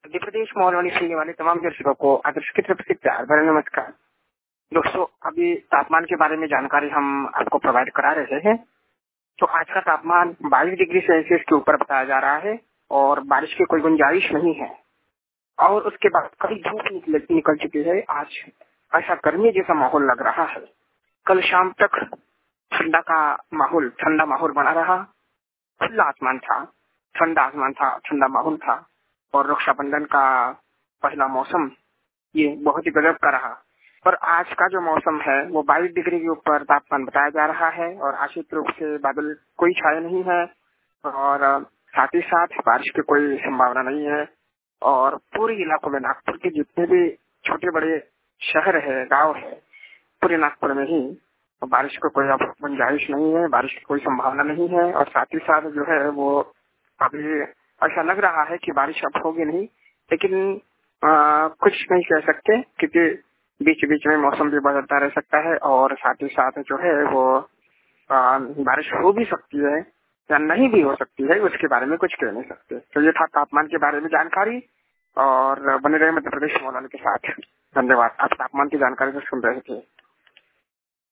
मध्य प्रदेश मौलवानी सुनने वाले तमाम दर्शकों को आदर्श की तरफ से प्यार भरा नमस्कार। दोस्तों, अभी तापमान के बारे में जानकारी हम आपको प्रोवाइड करा रहे हैं। तो आज का तापमान 22 डिग्री सेल्सियस के ऊपर बताया जा रहा है और बारिश की कोई गुंजाइश नहीं है। और उसके बाद कड़ी धूप निकल चुकी है। आज ऐसा गर्मी जैसा माहौल लग रहा है। कल शाम तक ठंडा माहौल बना रहा। खुला आसमान था, ठंडा माहौल था। और रक्षाबंधन का पहला मौसम ये बहुत ही गजब का रहा। पर आज का जो मौसम है वो 22 डिग्री के ऊपर तापमान बताया जा रहा है और आंशिक रूप से बादल कोई छाए नहीं है और साथ ही साथ बारिश की कोई संभावना नहीं है। और पूरे इलाकों में नागपुर के जितने भी छोटे बड़े शहर है, गांव है, पूरे नागपुर में ही बारिश को कोई अब गुंजाइश नहीं है, बारिश की कोई संभावना नहीं है। और साथ ही साथ जो है वो अभी ऐसा लग रहा है कि बारिश अब होगी नहीं, लेकिन कुछ नहीं कह सकते क्योंकि बीच बीच में मौसम भी बदलता रह सकता है और साथ ही साथ जो है वो बारिश हो भी सकती है या नहीं भी हो सकती है, उसके बारे में कुछ कह नहीं सकते। तो ये था तापमान के बारे में जानकारी और बने रहे मध्य प्रदेश मौलाना के साथ। धन्यवाद। आप तापमान की जानकारी से सुन रहे थे।